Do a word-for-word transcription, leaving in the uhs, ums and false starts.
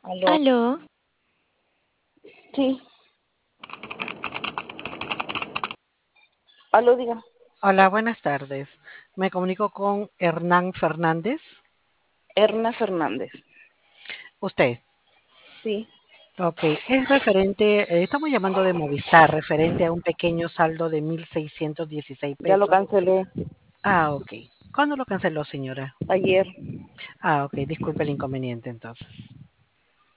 Aló. Aló, Sí, aló, diga. Hola, buenas tardes. Me comunico con Hernán Fernández. Erna Fernández. Usted. Sí, Ok, es referente, eh, estamos llamando de Movistar, referente a un pequeño saldo de mil seiscientos dieciséis ya lo pesos. cancelé Ah, ok. ¿Cuándo lo canceló, señora? ayer. Ah, ok, disculpe el inconveniente entonces.